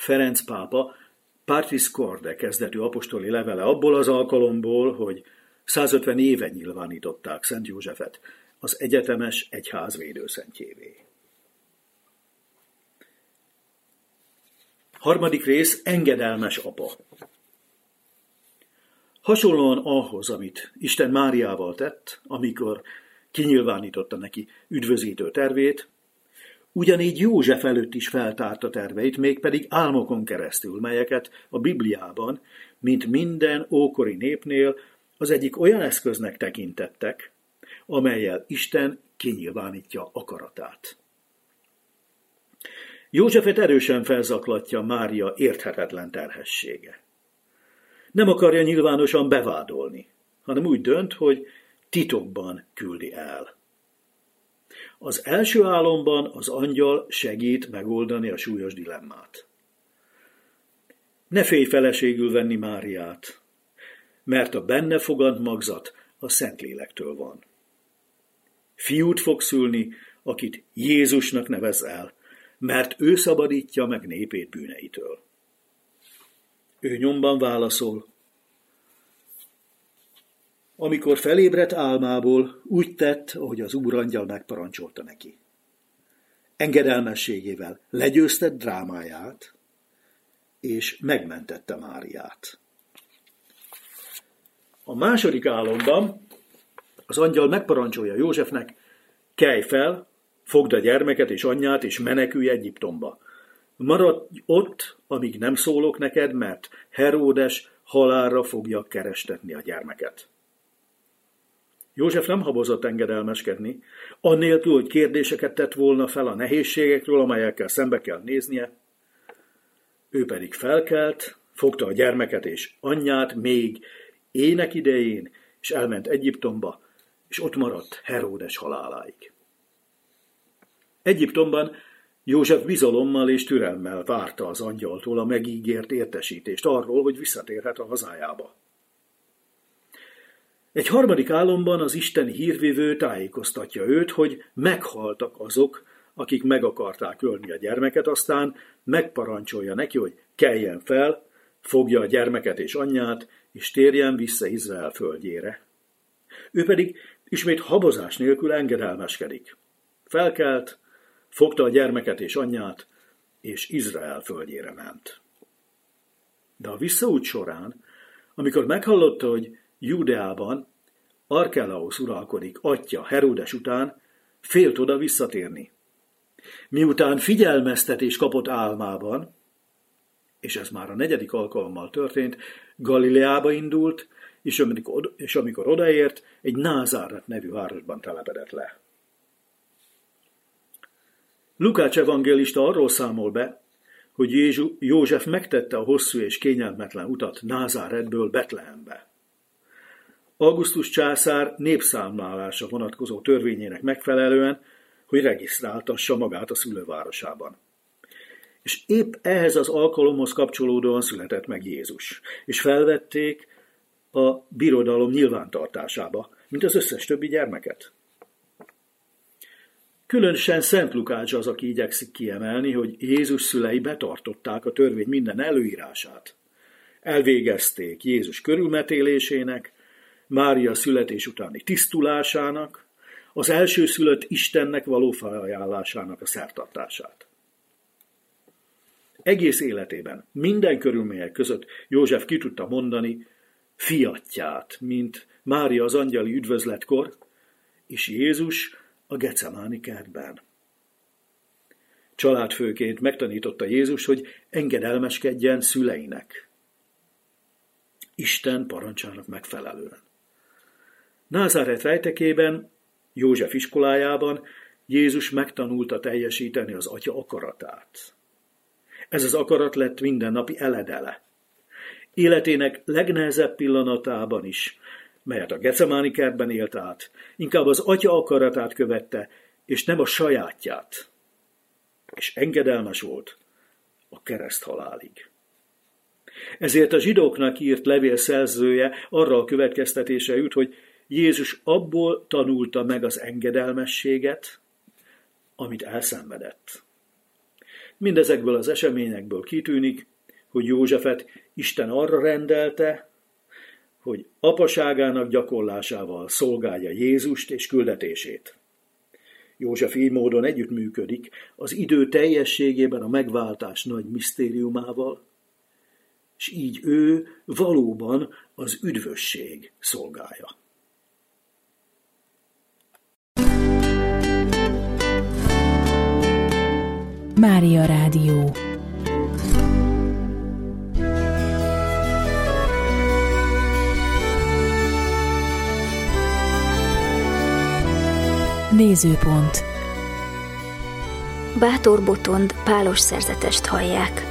Ferenc pápa Patris Corde kezdetű apostoli levele abból az alkalomból, hogy 150 éve nyilvánították Szent Józsefet az egyetemes egyház védőszentjévé. Harmadik rész, engedelmes apa. Hasonlóan ahhoz, amit Isten Máriával tett, amikor kinyilvánította neki üdvözítő tervét, ugyanígy József előtt is feltárta terveit, mégpedig álmokon keresztül, melyeket a Bibliában, mint minden ókori népnél, az egyik olyan eszköznek tekintettek, amellyel Isten kinyilvánítja akaratát. Józsefet erősen felzaklatja Mária érthetetlen terhessége. Nem akarja nyilvánosan bevádolni, hanem úgy dönt, hogy titokban küldi el. Az első álomban az angyal segít megoldani a súlyos dilemmát. Ne félj feleségül venni Máriát, mert a benne fogant magzat a Szentlélektől van. Fiút fog szülni, akit Jézusnak nevez el, mert ő szabadítja meg népét bűneitől. Ő nyomban válaszol. Amikor felébredt álmából, úgy tett, ahogy az úrangyal megparancsolta neki. Engedelmességével legyőzte drámáját, és megmentette Máriát. A második álomban az angyal megparancsolja Józsefnek, kelj fel, fogd a gyermeket és anyját, és menekülj Egyiptomba. Maradj ott, amíg nem szólok neked, mert Heródes halálra fogja kerestetni a gyermeket. József nem habozott engedelmeskedni, annélkül, hogy kérdéseket tett volna fel a nehézségekről, amelyekkel szembe kell néznie. Ő pedig felkelt, fogta a gyermeket és anyját még ének idején, és elment Egyiptomba, és ott maradt Heródes haláláig. Egyiptomban József bizalommal és türelemmel várta az angyaltól a megígért értesítést arról, hogy visszatérhet a hazájába. Egy harmadik álomban az isteni hírvivő tájékoztatja őt, hogy meghaltak azok, akik meg akarták ölni a gyermeket, aztán megparancsolja neki, hogy keljen fel, fogja a gyermeket és anyját, és térjen vissza Izrael földjére. Ő pedig ismét habozás nélkül engedelmeskedik. Felkelt, fogta a gyermeket és anyját, és Izrael földjére ment. De a visszaút során, amikor meghallotta, hogy Júdeában Arkelaosz uralkodik atya Heródes után, félt oda visszatérni. Miután figyelmeztetés kapott álmában, és ez már a 4. alkalommal történt, Galileába indult, és amikor odaért, egy Názáret nevű városban telepedett le. Lukács evangélista arról számol be, hogy József megtette a hosszú és kényelmetlen utat Názáretből Betlehembe. Augustus császár népszámlálása vonatkozó törvényének megfelelően, hogy regisztráltassa magát a szülővárosában. És épp ehhez az alkalomhoz kapcsolódóan született meg Jézus, és felvették a birodalom nyilvántartásába, mint az összes többi gyermeket. Különösen Szent Lukács az, aki igyekszik kiemelni, hogy Jézus szülei betartották a törvény minden előírását. Elvégezték Jézus körülmetélésének, Mária születés utáni tisztulásának, az elsőszülött Istennek való felajánlásának a szertartását. Egész életében, minden körülmények között József ki tudta mondani fiatját, mint Mária az angyali üdvözletkor, és Jézus a Gecemáni kertben. Családfőként megtanította Jézus, hogy engedelmeskedjen szüleinek, Isten parancsának megfelelően. Názáret rejtekében, József iskolájában Jézus megtanulta teljesíteni az atya akaratát. Ez az akarat lett mindennapi eledele. Életének legnehezebb pillanatában is, melyet a Gecemáni kertben élt át, inkább az atya akaratát követte, és nem a sajátját. És engedelmes volt a kereszthalálig. Ezért a zsidóknak írt levél szerzője arra a következtetése jut, hogy Jézus abból tanulta meg az engedelmességet, amit elszenvedett. Mindezekből az eseményekből kitűnik, hogy Józsefet Isten arra rendelte, hogy apaságának gyakorlásával szolgálja Jézust és küldetését. József így módon együttműködik az idő teljességében a megváltás nagy misztériumával, és így ő valóban az üdvösség szolgája. Mária Rádió. Nézőpont. Bátor Botond pálos szerzetest hallják.